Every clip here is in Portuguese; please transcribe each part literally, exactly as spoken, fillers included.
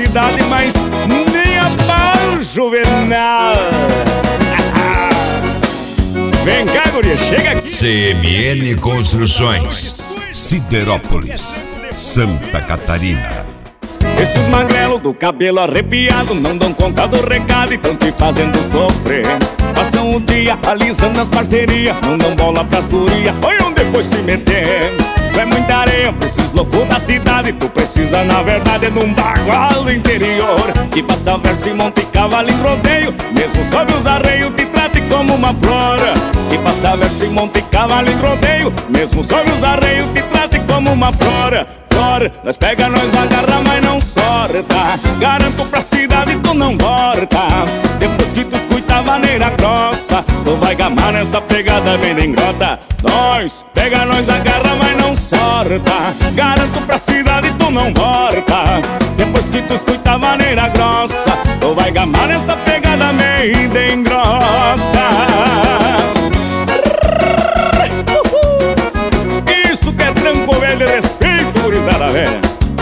cidade, mas nem a pau juvenal. Vem cá, guria, chega aqui. C M N Construções, Siderópolis, Santa Catarina. Esses magrelos do cabelo arrepiado não dão conta do recado e tão te fazendo sofrer. Passam o dia alisando as parcerias, não dão bola pras gurias, oi onde foi se meter. Tu é muita areia pra esses loucos da cidade, tu precisa na verdade de um bagual do interior que faça verso e monte cavalo em rodeio, mesmo sob os arreios te trate como uma flor. Que faça verso e monte cavalo em rodeio, mesmo sob os arreios te trate como uma flor. Flor, nós pega, nós agarra, mas não sorta. Garanto pra cidade tu não volta. Depois que tu escuta a maneira grossa, tu vai gamar nessa pegada bem de grota. Nós pega, nós agarra, mas não sorta. Garanto pra cidade tu não volta. Depois que tu escuta a maneira grossa, tu vai gamar nessa pegada bem de grota. Isso que é tranco velho de respeito, gurizada velha.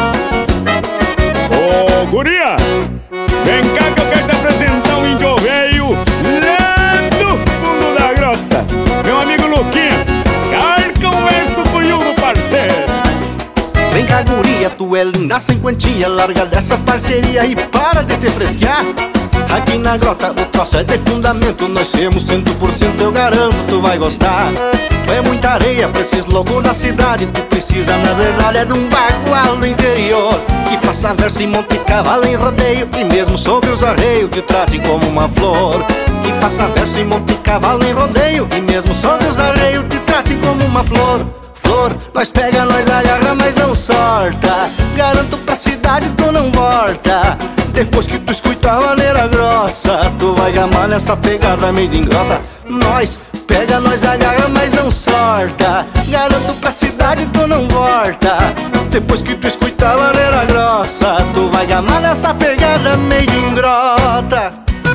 Ô guria, vem cá que eu quero te apresentar um índio velho lá do fundo da grota. Meu amigo Luquinha, carca um verso cunhudo, parceiro. Vem cá, guria, tu é linda sem quantia. Larga dessas parcerias e para de te fresquear. Aqui na grota o troço é de fundamento. Nós temos cento por cento, eu garanto, tu vai gostar. Tu é muita areia pra esses loucos da cidade, tu precisa na verdade é de um bagual do interior que faça verso e monte cavalo em rodeio, e mesmo sobre os arreios te trate como uma flor. Que faça verso e monte cavalo em rodeio, e mesmo sobre os arreios te trate como uma flor. Flor, nós pega, nós agarra, mas não sorta. Garanto pra cidade tu não volta. Depois que tu escuta a maneira grossa, tu vai gamar nessa pegada meio de ingrota. Nós pega, nós agarra, mas não sorta. Garanto pra cidade tu não volta. Depois que tu escuta a maneira grossa, tu vai gamar nessa pegada meio de ingrota.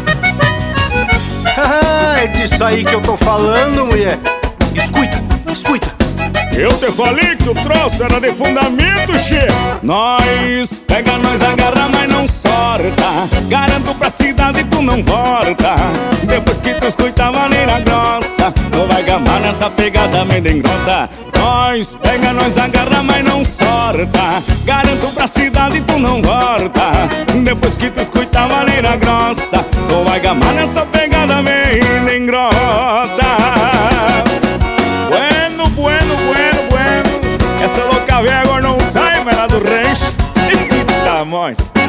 É disso aí que eu tô falando, mulher. Escuta, escuta. Eu te falei que o troço era de fundamento, che. Nós pega, nós agarra, mas não sorta. Garanto pra cidade tu não volta. Depois que tu escuta a maneira grossa, tu vai gamar nessa pegada meio de grota. Nós pega, nós agarra, mas não sorta. Garanto pra cidade tu não volta. Depois que tu escuta a maneira grossa, tu vai gamar nessa pegada meio de grota. Bueno, bueno, bueno, bueno. Essa louca velha agora não sai mais lá do rancho. Eita, nós.